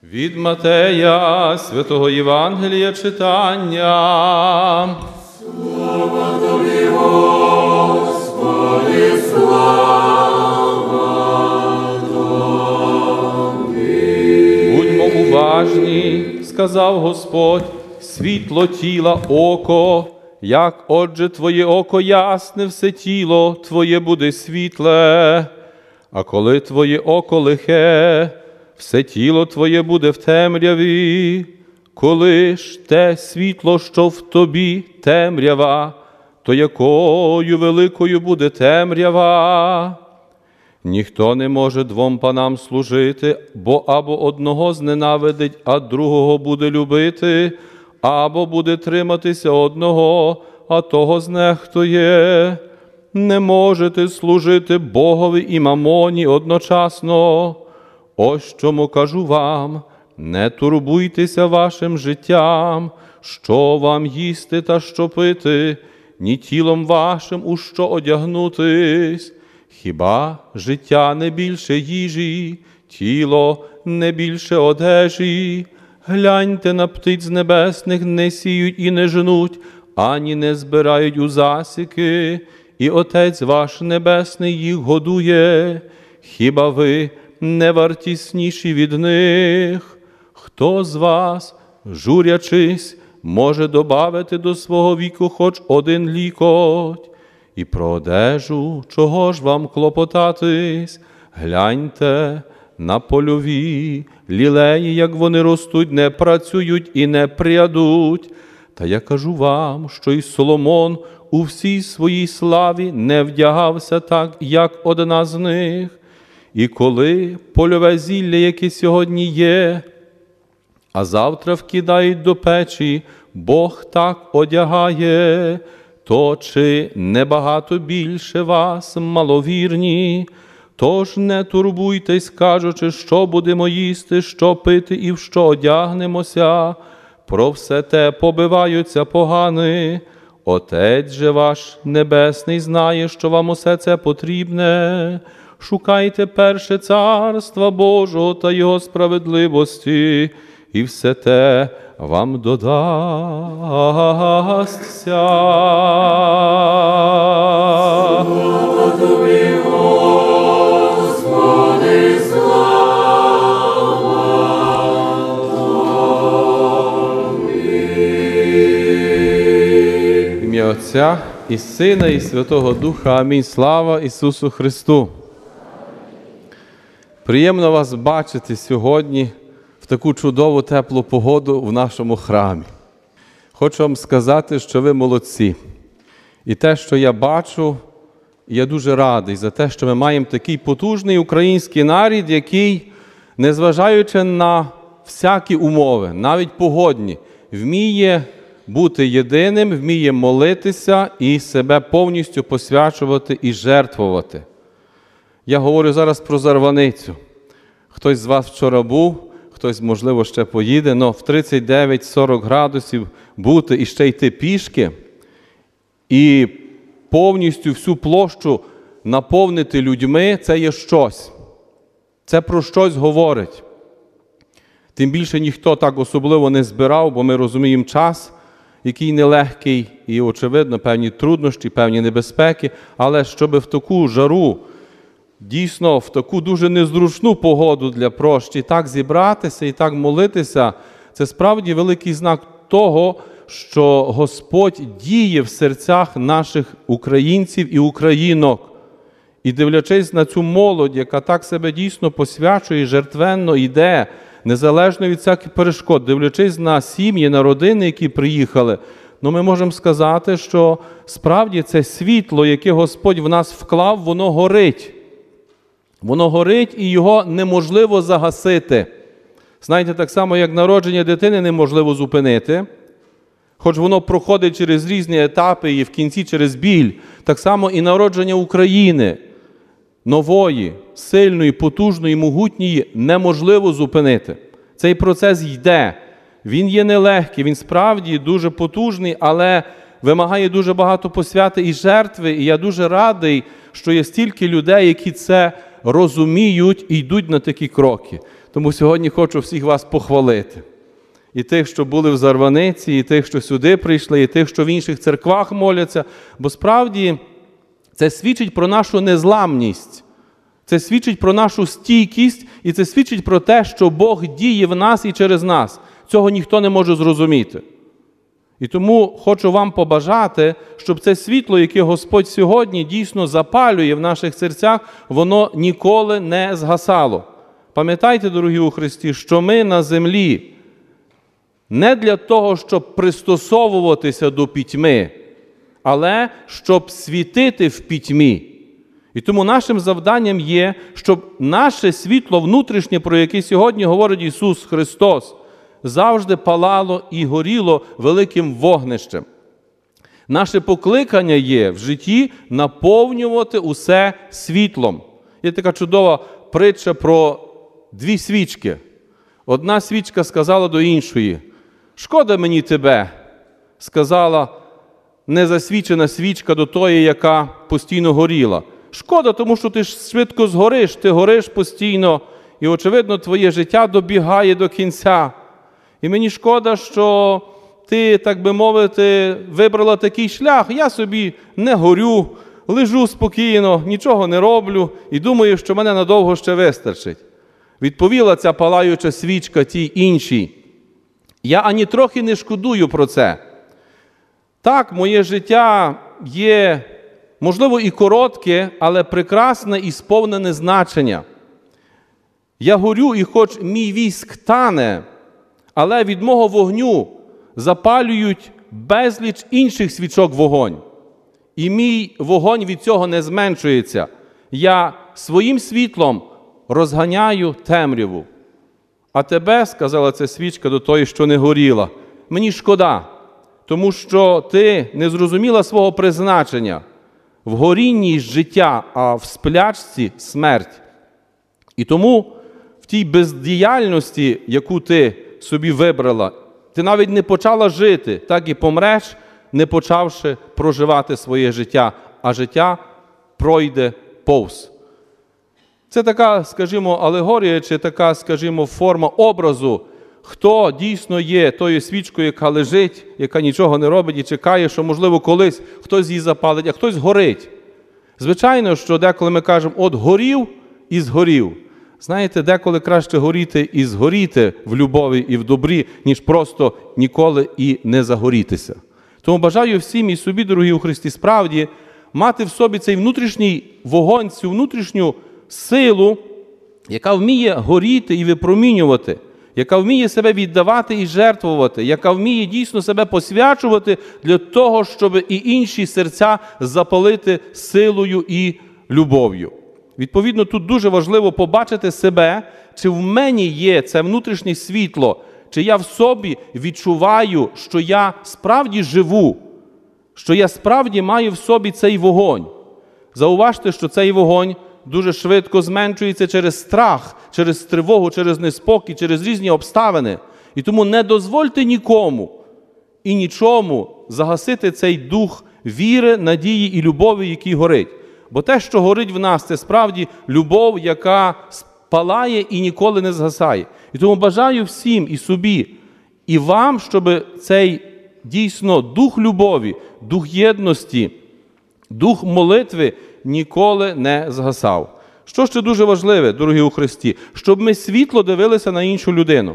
Від Матея, святого Євангелія читання. Слава Тобі, Господи, слава Тобі. Будьмо уважні, сказав Господь, світло тіла око, як отже Твоє око ясне, все тіло Твоє буде світле, а коли Твоє око лихе, все тіло Твоє буде в темряві. Коли ж те світло, що в тобі темрява, то якою великою буде темрява? Ніхто не може двом панам служити, бо або одного зненавидить, а другого буде любити, або буде триматися одного, а того знехтує. Не можете служити Богові і мамоні одночасно. Ось чому кажу вам, не турбуйтеся вашим життям, що вам їсти та що пити, ні тілом вашим у що одягнутись. Хіба життя не більше їжі, тіло не більше одежі? Гляньте на птиць небесних, не сіють і не жнуть, ані не збирають у засіки, і Отець ваш Небесний їх годує. Хіба ви не вартісніші від них? Хто з вас, журячись, може добавити до свого віку хоч один лікоть? І про одежу, чого ж вам клопотатись? Гляньте на польові лілеї, як вони ростуть, не працюють і не прядуть. Та я кажу вам, що і Соломон у всій своїй славі не вдягався так, як одна з них. І коли польове зілля, яке сьогодні є, а завтра вкидають до печі, Бог так одягає, то чи небагато більше вас, маловірні? Тож не турбуйтесь, кажучи, що будемо їсти, що пити і в що одягнемося. Про все те побиваються погани. Отець же ваш Небесний знає, що вам усе це потрібне. Шукайте перше царства Божого та Його справедливості, і все те вам додасться. Слава Тобі, Господи, слава Тобі. В ім'я Отця і Сина, і Святого Духа. Амінь. Слава Ісусу Христу! Приємно вас бачити сьогодні в таку чудову теплу погоду в нашому храмі. Хочу вам сказати, що ви молодці. І те, що я бачу, я дуже радий за те, що ми маємо такий потужний український народ, який, незважаючи на всякі умови, навіть погодні, вміє бути єдиним, вміє молитися і себе повністю посвячувати і жертвувати. Я говорю зараз про Зарваницю. Хтось з вас вчора був, хтось, можливо, ще поїде, але в 39-40 градусів бути і ще йти пішки, і повністю всю площу наповнити людьми – це є щось. Це про щось говорить. Тим більше ніхто так особливо не збирав, бо ми розуміємо час, який нелегкий, і, очевидно, певні труднощі, певні небезпеки, але щоб в таку жару, дійсно, в таку дуже незручну погоду для прощі так зібратися і так молитися, це справді великий знак того, що Господь діє в серцях наших українців і українок. І дивлячись на цю молодь, яка так себе дійсно посвячує, жертвенно йде, незалежно від всяких перешкод, дивлячись на сім'ї, на родини, які приїхали, ми можемо сказати, що справді це світло, яке Господь в нас вклав, воно горить. Воно горить і його неможливо загасити. Знаєте, так само, як народження дитини неможливо зупинити, хоч воно проходить через різні етапи і в кінці через біль, так само і народження України, нової, сильної, потужної, могутньої, неможливо зупинити. Цей процес йде. Він є нелегкий, він справді дуже потужний, але вимагає дуже багато посвяти і жертви. І я дуже радий, що є стільки людей, які це розуміють і йдуть на такі кроки. Тому сьогодні хочу всіх вас похвалити. І тих, що були в Зарваниці, і тих, що сюди прийшли, і тих, що в інших церквах моляться. Бо справді це свідчить про нашу незламність. Це свідчить про нашу стійкість, і це свідчить про те, що Бог діє в нас і через нас. Цього ніхто не може зрозуміти. І тому хочу вам побажати, щоб це світло, яке Господь сьогодні дійсно запалює в наших серцях, воно ніколи не згасало. Пам'ятайте, дорогі у Христі, що ми на землі не для того, щоб пристосовуватися до пітьми, але щоб світити в пітьмі. І тому нашим завданням є, щоб наше світло внутрішнє, про яке сьогодні говорить Ісус Христос, завжди палало і горіло великим вогнищем. Наше покликання є в житті наповнювати усе світлом. Є така чудова притча про дві свічки. Одна свічка сказала до іншої: «Шкода мені тебе», сказала незасвічена свічка до тої, яка постійно горіла. «Шкода, тому що ти ж швидко згориш, ти гориш постійно, і, очевидно, твоє життя добігає до кінця. І мені шкода, що ти, так би мовити, вибрала такий шлях. Я собі не горю, лежу спокійно, нічого не роблю і думаю, що мене надовго ще вистачить». Відповіла ця палаюча свічка тій іншій: «Я ані трохи не шкодую про це. Так, моє життя є, можливо, і коротке, але прекрасне і сповнене значення. Я горю, і хоч мій віск тане, але від мого вогню запалюють безліч інших свічок вогонь. І мій вогонь від цього не зменшується. Я своїм світлом розганяю темряву. А тебе, — сказала ця свічка до тої, що не горіла, — мені шкода, тому що ти не зрозуміла свого призначення. В горінні життя, а в сплячці смерть. І тому в тій бездіяльності, яку ти собі вибрала, ти навіть не почала жити, так і помреш, не почавши проживати своє життя, а життя пройде повз». Це така, скажімо, алегорія, чи така, скажімо, форма образу, хто дійсно є тою свічкою, яка лежить, яка нічого не робить і чекає, що, можливо, колись хтось її запалить, а хтось горить. Звичайно, що деколи ми кажемо: «От горів і згорів». Знаєте, деколи краще горіти і згоріти в любові і в добрі, ніж просто ніколи і не загорітися. Тому бажаю всім і собі, дорогі у Христі, справді мати в собі цей внутрішній вогонь, цю внутрішню силу, яка вміє горіти і випромінювати, яка вміє себе віддавати і жертвувати, яка вміє дійсно себе посвячувати для того, щоб і інші серця запалити силою і любов'ю. Відповідно, тут дуже важливо побачити себе, чи в мені є це внутрішнє світло, чи я в собі відчуваю, що я справді живу, що я справді маю в собі цей вогонь. Зауважте, що цей вогонь дуже швидко зменшується через страх, через тривогу, через неспокій, через різні обставини. І тому не дозвольте нікому і нічому загасити цей дух віри, надії і любові, який горить. Бо те, що горить в нас, це справді любов, яка палає і ніколи не згасає. І тому бажаю всім і собі, і вам, щоб цей дійсно дух любові, дух єдності, дух молитви ніколи не згасав. Що ще дуже важливе, дорогі у Христі? Щоб ми світло дивилися на іншу людину.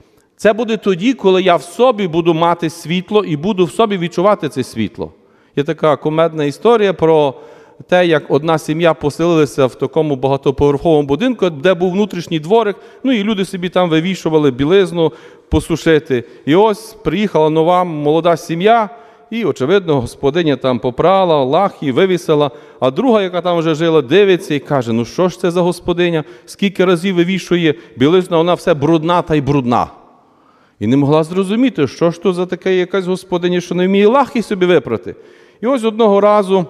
Це буде тоді, коли я в собі буду мати світло і буду в собі відчувати це світло. Є така кумедна історія про те, як одна сім'я поселилася в такому багатоповерховому будинку, де був внутрішній дворик, і люди собі там вивішували білизну посушити. І ось приїхала нова молода сім'я, і, очевидно, господиня там попрала, лахи, вивісила, а друга, яка там вже жила, дивиться і каже: що ж це за господиня, скільки разів вивішує білизну, вона все брудна та й брудна. І не могла зрозуміти, що ж то за таке якась господиня, що не вміє лахи собі випрати. І ось одного разу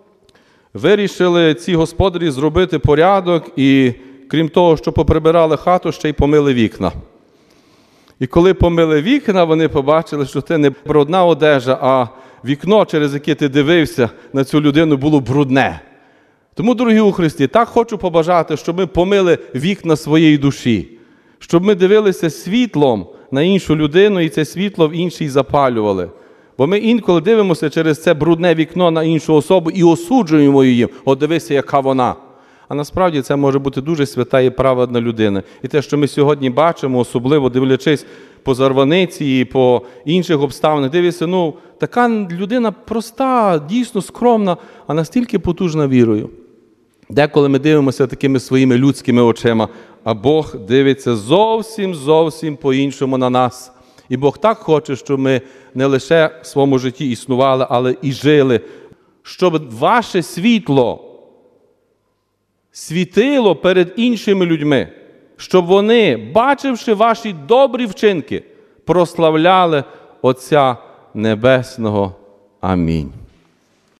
вирішили ці господарі зробити порядок і, крім того, що поприбирали хату, ще й помили вікна. І коли помили вікна, вони побачили, що це не брудна одежа, а вікно, через яке ти дивився на цю людину, було брудне. Тому, дорогі у Христі, так хочу побажати, щоб ми помили вікна своєї душі, Щоб ми дивилися світлом на іншу людину і це світло в іншій запалювали. Бо ми інколи дивимося через це брудне вікно на іншу особу і осуджуємо її. От дивися, яка вона. А насправді це може бути дуже свята і праведна людина. І те, що ми сьогодні бачимо, особливо дивлячись по Зарваниці і по інших обставинах, дивишся, така людина проста, дійсно скромна, а настільки потужна вірою. Деколи ми дивимося такими своїми людськими очима, а Бог дивиться зовсім по-іншому на нас. І Бог так хоче, щоб ми не лише в своєму житті існували, але і жили. Щоб ваше світло світило перед іншими людьми. Щоб вони, бачивши ваші добрі вчинки, прославляли Отця Небесного. Амінь.